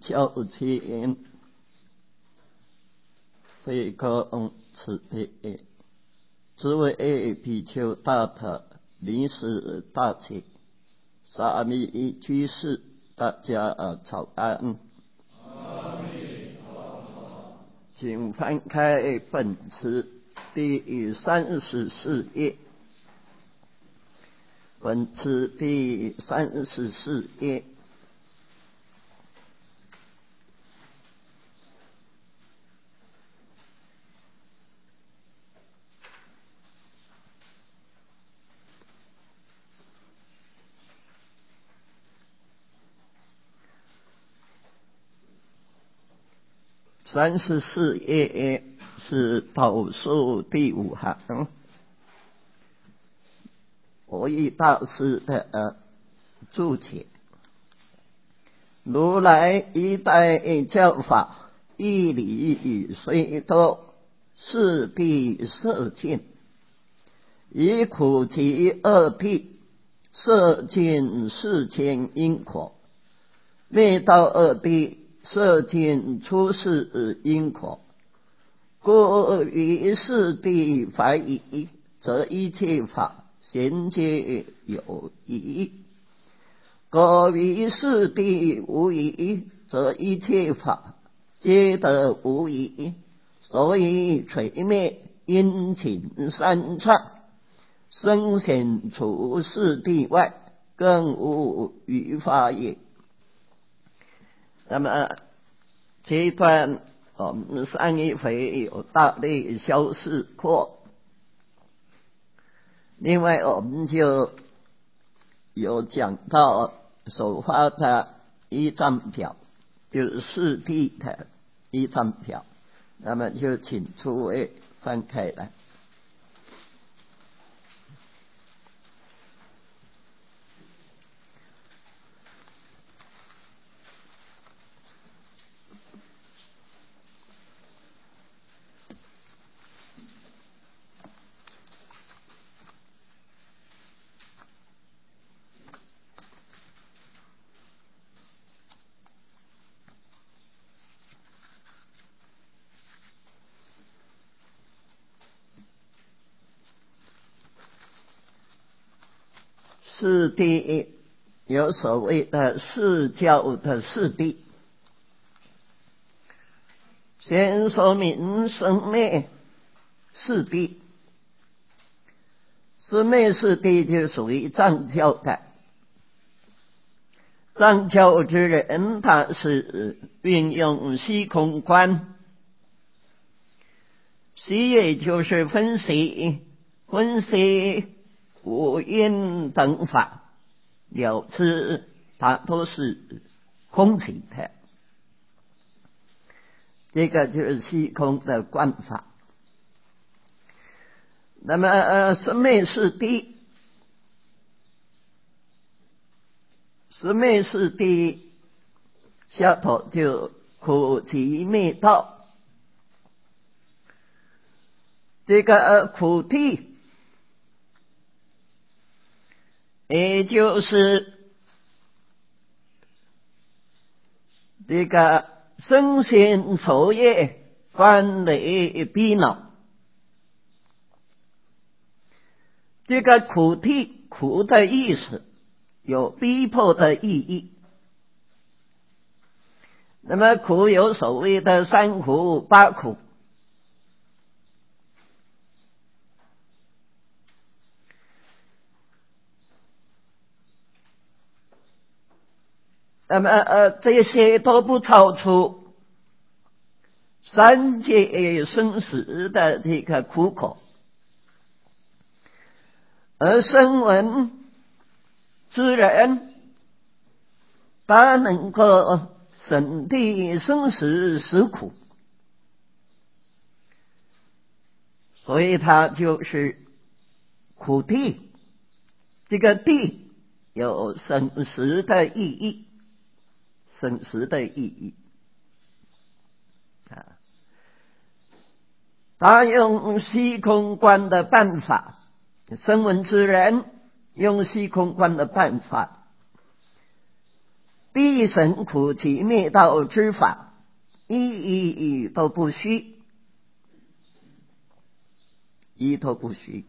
教前，非公此地，只为比丘大德临时大起，沙弥居士，大家早安。请翻开本词第34页，本词第34页。34页是倒数第5行，蕅益大师的注解。如来一代教法，义理虽多，势必摄尽，以苦集二谛，摄尽世间因果，灭道二谛，摄尽出世因果。故于四谛怀疑，则一切法贤皆有疑；果于四谛无疑，则一切法皆得无疑。所以垂灭因请三乘，生显除四谛外，更无余法也。那么这一段我们上一回有大类消逝过，另外我们就有讲到首发的依藏表，就是四谛的依藏表，那么就请诸位翻开来。四谛有所谓的四教的四谛，先说明生灭四谛。生灭四谛就属于藏教的，藏教之人他是运用虚空观，虚也就是分析五蕴等法，了知它都是空寂的，这个就是虚空的观法。那么生灭四谛，生灭四谛下头就苦集灭道。这个苦谛也就是这个身心愁业烦累逼恼。这个苦谛，苦的意思有逼迫的意义。那么苦有所谓的三苦八苦，那么这些都不超出三界生死的这个苦口，而声闻之人他能够审谛生死实苦，所以他就是苦谛。这个谛有审实的意义，审实的意义啊。他用虚空观的办法，声闻之人用虚空观的办法必神苦其灭道之法，一都不虚，一都不虚。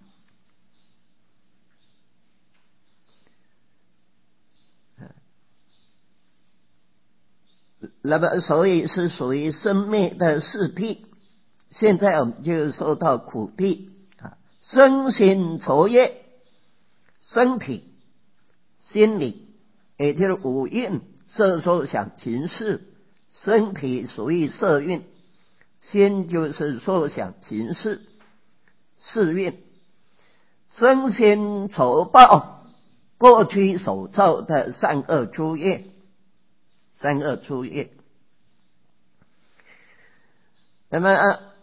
那么所以是属于生灭的四谛。现在我们就说到苦谛啊，身心愁业，身体、心理，也就是五蕴，色受想行识。身体属于色蕴，心就是受想行识，识蕴。身心酬报过去所造的善恶诸业，善恶诸业。那么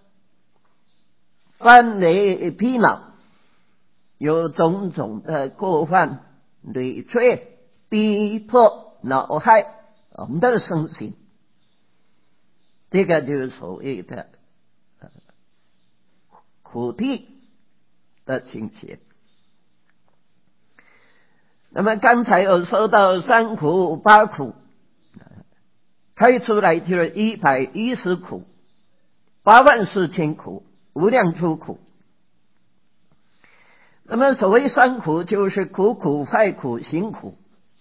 犯累疲恼，有种种的过犯累赘，逼迫恼害我们的身心，这个就是所谓的苦谛的情形。那么刚才有说到三苦八苦，开出来就是110苦，84000苦，无量诸苦。那么所谓三苦，就是苦苦、坏苦、行苦。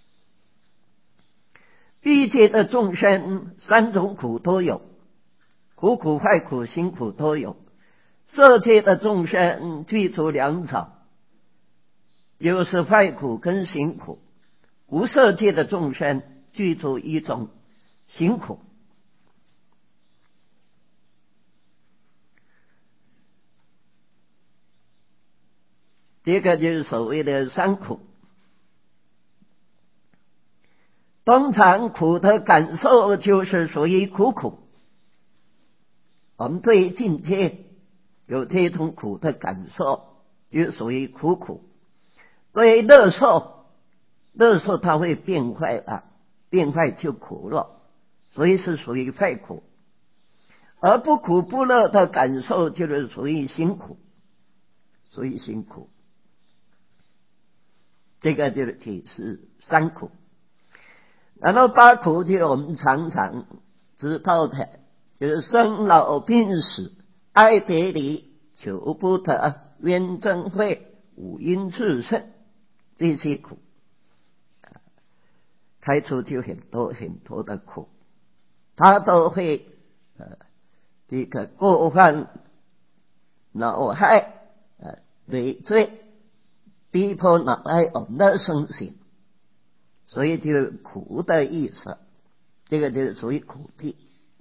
欲界的众生三种苦都有，苦苦、坏苦、行苦都有。色界的众生具足两种，就是坏苦跟行苦。无色界的众生具足一种，行苦。这个就是所谓的三苦。通常苦的感受就是属于苦苦，我们对境界有这种苦的感受，就属于苦苦。对乐受它会变坏了，变坏就苦了，所以是属于坏苦。而不苦不乐的感受就是属于行苦，属于行苦。这个就是解释三苦。然后八苦就是我们常常知道的，就是生老病死、爱别离、求不得、冤憎会、五阴炽盛，这些苦开出就很多很多的苦，它都会这个过犯恼害累赘，逼迫恼害我们的身心，所以就是苦的意思。这个就是属于苦谛。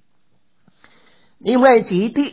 另外极谛，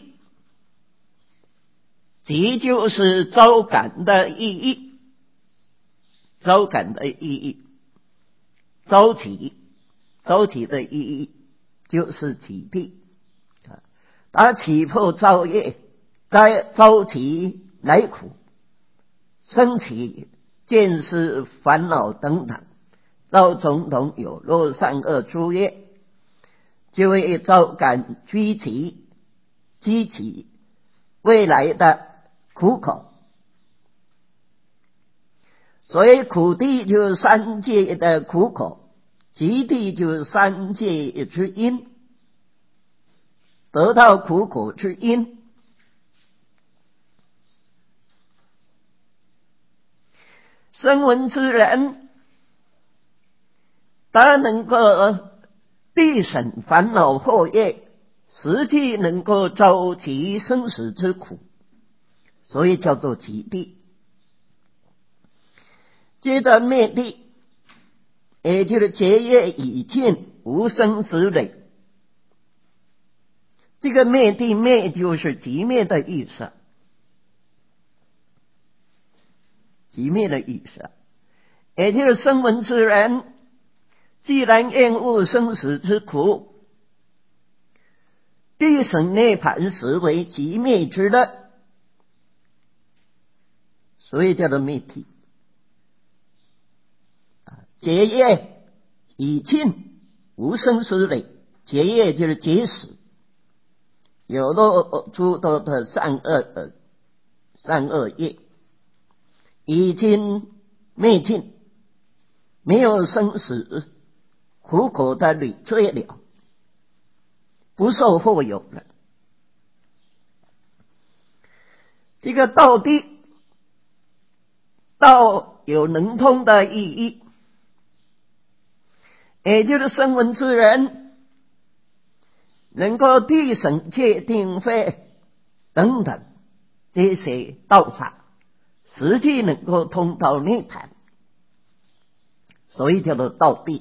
极就是招感的意义，招感的意义，招起的意义就是极谛。它起破造业，该招起来苦，生起见识烦恼等等，造种种有漏善恶诸业，就会招感激起未来的苦口。所以苦谛就是三界的苦口，极谛就是三界之因，得到苦口之因。声闻之人，他能够避省烦恼惑业，实际能够招集生死之苦，所以叫做极谛。接着灭谛，也就是结业已尽，无生死累。这个灭谛，灭就是极灭的意思，极灭的意思，也就是声闻之人，既然厌恶生死之苦，必省涅盘实为极灭之乐，所以叫做灭谛。结业已尽，无生死累。结业就是结死，有漏诸多的善恶业已经灭尽，没有生死苦口的累赘了，不受后有了。这个道地，道有能通的意义，也就是声闻之人能够地省界定慧等等这些道法，实际能够通到涅槃，所以叫做道地。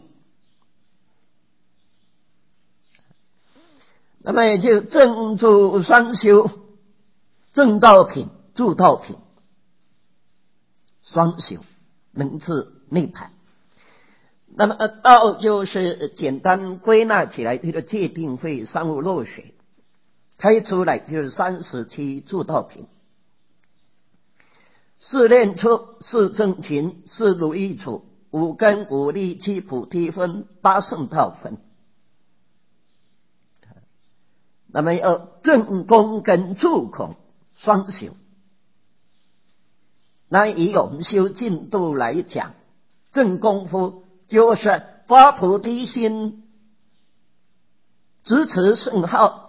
那么也就正助双修，正道品、助道品双修，能至涅槃。那么道就是简单归纳起来，这个界定慧三无漏学开出来就是37助道品：四念处、四正勤、四如意处、五根五力、七菩提分、八圣道分。那么要正功跟助功双修。那以我们修进度来讲，正功夫就是发菩提心，执持圣号，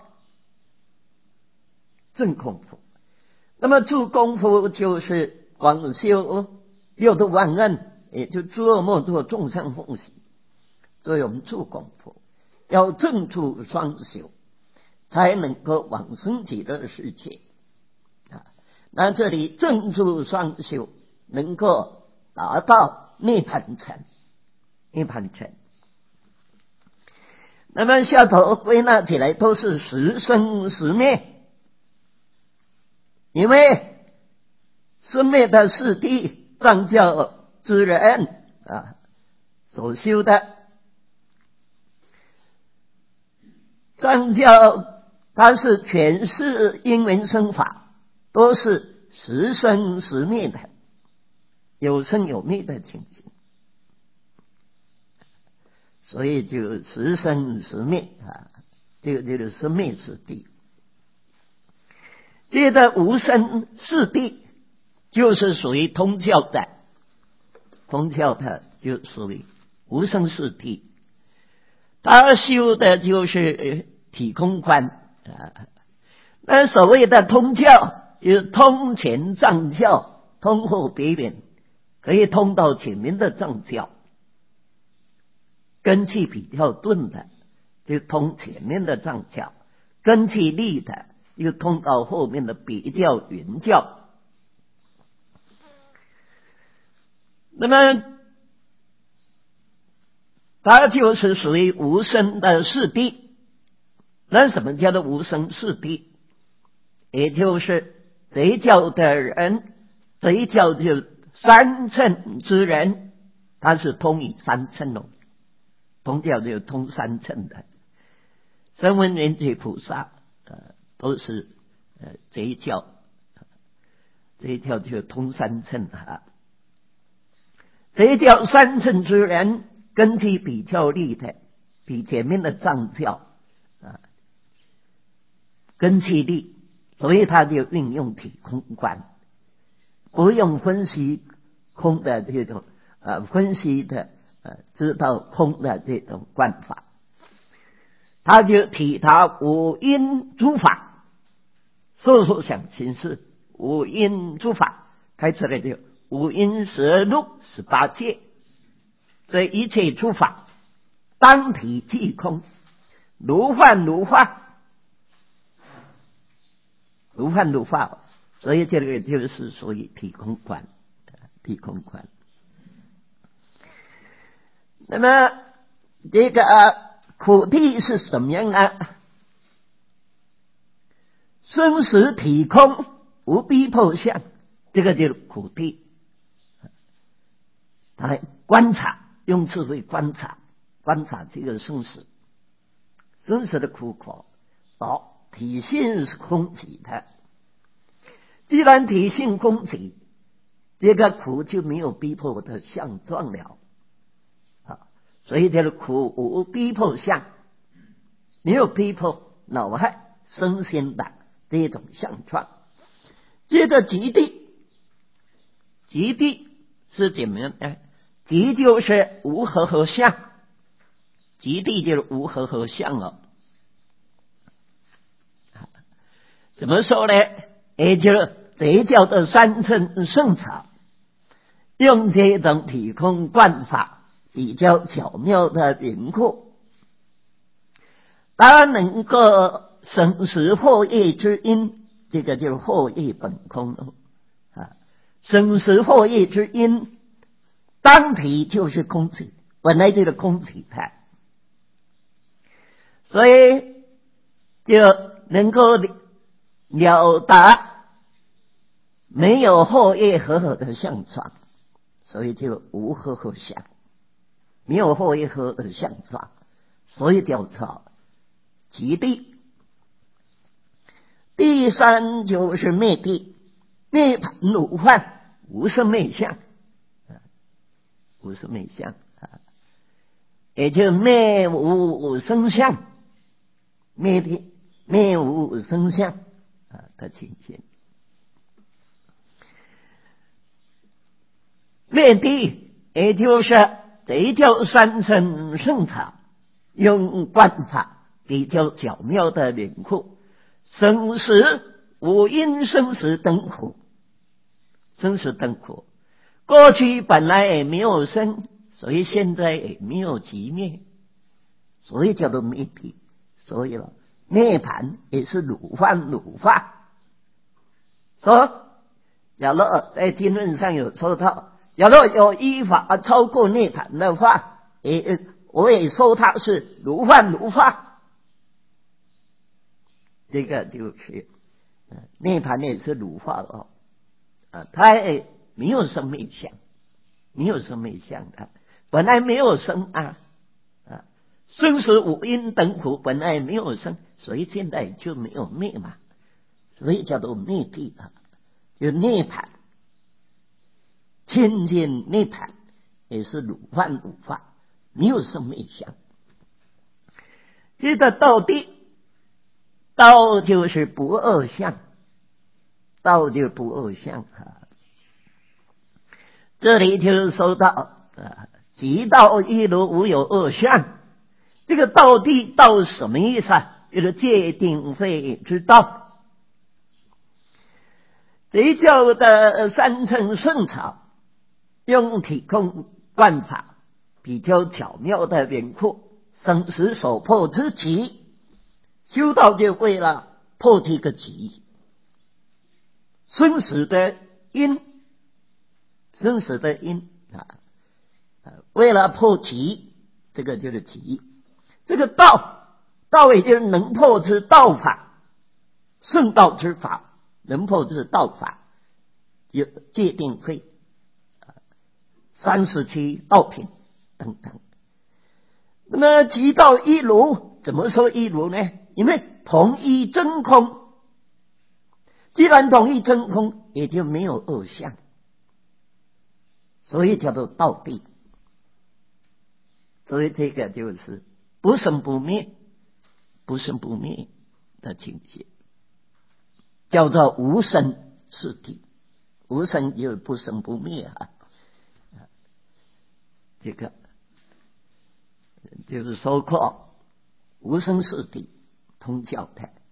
正功夫。那么助功夫就是广修六度万恩，也就诸恶莫作，众生奉行，所以我们助功夫要正助双修，才能够往生极乐世界。那这里正助双修能够达到涅槃城，涅槃城。那么下头归纳起来都是十生十灭，因为生灭的四谛藏教之人所修的藏教，它是全是因缘生法，都是十生十灭的，有生有灭的情形，所以就十生十灭这个就是生灭四谛。接着无生四谛就是属于通教的，通教的就属于无生四谛，他修的就是体空观那所谓的通教就是通前藏教，通后别人，可以通到前面的藏教，根气比较钝的就通前面的藏教，根气利的又通到后面的别教原教。那么它就是属于无生的四谛。那什么叫做无生四谛？也就是贼教的人，贼教就三乘之人，他是通以三乘通教就通三乘的。声闻缘觉菩萨都是贼教，贼教就通三乘贼教三乘之人，根基比较利的，比前面的藏教根气利，所以他就运用体空观，不用分析空的这种分析的知道空的这种观法，他就体他五因诸法，说想行识，五因诸法开出来就五因十路18界，这一切诸法当体即空，如幻如化，如幻如化，所以这个就是属于体空观，体空观。那么这个苦谛是什么样生死体空，无逼迫相，这个就是苦谛。他观察，用智慧观察这个生死，生死的苦苦体性是空寂的，既然体性空寂，这个苦就没有逼迫的相状了所以这个苦无逼迫相，没有逼迫恼害身心的这种相状。接着极谛，极谛是怎么样极就是无和合相， 极地就是无和合相哦。怎么说呢？也就是这叫做三乘圣草，用这种体空观法比较巧妙的灵括，它能够省时惑业之因，这个就是惑业本空啊。省时惑业之因，当体就是空体，本来就是空体态，所以就能够了达没有惑业和合的相状，所以就无和合相，没有惑业和合的相状，所以叫做极地。第三就是灭地，涅槃如幻，无生灭相，无生灭相也就灭无生相，灭地灭无生相的情形。灭地也就是这叫三乘圣草，用观法比较巧妙的领悟生死无因生死等苦，生死等苦过去本来也没有生，所以现在也没有寂灭，所以叫做灭地。所以涅槃也是如幻如法。说假如在经论上有说到，假如有依法超过涅槃的话，我也说它是如幻如法。这个就是涅槃也是如法它也没有生灭相，没有生灭相的，本来没有生生死无因等苦本来没有生，所以现在就没有灭嘛，所以叫做灭地就涅槃，清净涅槃也是如幻如法，没有生灭相。这个道地，道就是不二相，道就是不二相这里就说到即道一如无有二相。这个道地道什么意思就是界定慧之道。这叫的三乘圣草，用体空观法比较巧妙的领悟生死所迫之极，修道就为了破这个极，生死的因，生死的因为了破极，这个就是极。这个道也就是能破之道法，圣道之法，能破之道法，有界定慧37道品等等。那么极道一如，怎么说一如呢？因为同一真空，既然同一真空，也就没有二相，所以叫做道地。所以这个就是不生不灭，不生不灭的境界，叫做无生是地。无生就是不生不灭这个就是说过无生是地，通教的。